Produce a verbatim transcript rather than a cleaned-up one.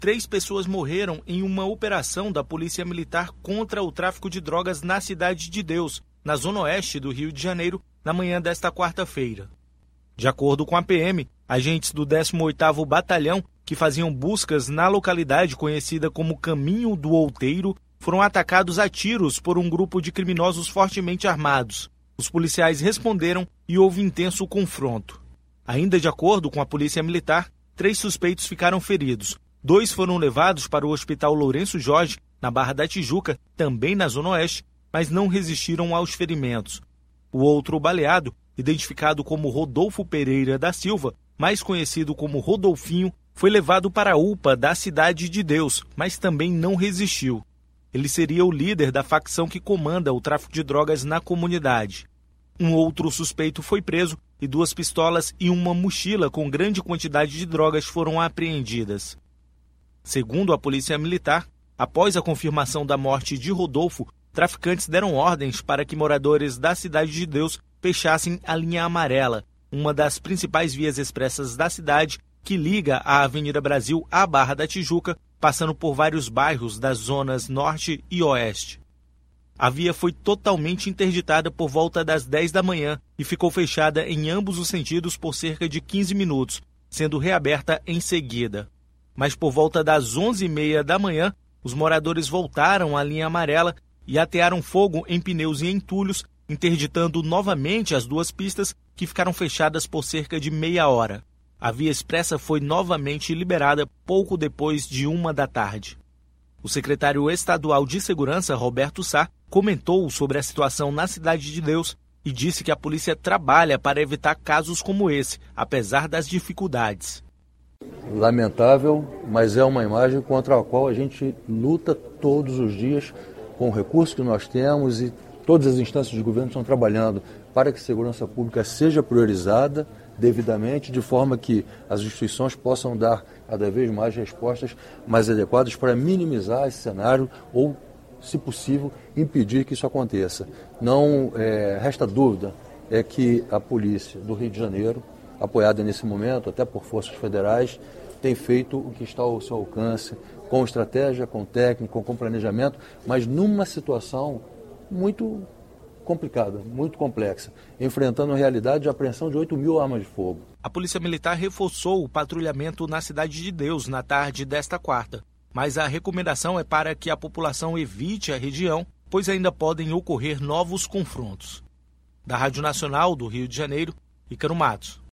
três pessoas morreram em uma operação da Polícia Militar contra o tráfico de drogas na Cidade de Deus, na zona oeste do Rio de Janeiro, na manhã desta quarta-feira. De acordo com a P M, agentes do décimo oitavo Batalhão, que faziam buscas na localidade conhecida como Caminho do Outeiro, foram atacados a tiros por um grupo de criminosos fortemente armados. Os policiais responderam e houve intenso confronto. Ainda de acordo com a Polícia Militar, três suspeitos ficaram feridos. Dois foram levados para o Hospital Lourenço Jorge, na Barra da Tijuca, também na Zona Oeste, mas não resistiram aos ferimentos. O outro baleado, identificado como Rodolfo Pereira da Silva, mais conhecido como Rodolfinho, foi levado para a U P A da Cidade de Deus, mas também não resistiu. Ele seria o líder da facção que comanda o tráfico de drogas na comunidade. Um outro suspeito foi preso e duas pistolas e uma mochila com grande quantidade de drogas foram apreendidas. Segundo a Polícia Militar, após a confirmação da morte de Rodolfo, traficantes deram ordens para que moradores da Cidade de Deus fechassem a linha amarela, uma das principais vias expressas da cidade que liga a Avenida Brasil à Barra da Tijuca, passando por vários bairros das zonas norte e oeste. A via foi totalmente interditada por volta das dez da manhã e ficou fechada em ambos os sentidos por cerca de quinze minutos, sendo reaberta em seguida. Mas por volta das onze e meia da manhã, os moradores voltaram à linha amarela e atearam fogo em pneus e entulhos, interditando novamente as duas pistas que ficaram fechadas por cerca de meia hora. A via expressa foi novamente liberada pouco depois de uma da tarde. O secretário estadual de Segurança, Roberto Sá, comentou sobre a situação na Cidade de Deus e disse que a polícia trabalha para evitar casos como esse, apesar das dificuldades. Lamentável, mas é uma imagem contra a qual a gente luta todos os dias com o recurso que nós temos e todas as instâncias de governo estão trabalhando para que a segurança pública seja priorizada devidamente, de forma que as instituições possam dar cada vez mais respostas mais adequadas para minimizar esse cenário ou, se possível, impedir que isso aconteça. Não é, resta dúvida é que a polícia do Rio de Janeiro, apoiada nesse momento até por forças federais, tem feito o que está ao seu alcance, com estratégia, com técnica, com planejamento, mas numa situação muito complicada, muito complexa, enfrentando a realidade de apreensão de oito mil armas de fogo. A Polícia Militar reforçou o patrulhamento na Cidade de Deus na tarde desta quarta, mas a recomendação é para que a população evite a região, pois ainda podem ocorrer novos confrontos. Da Rádio Nacional do Rio de Janeiro, Ícaro Matos.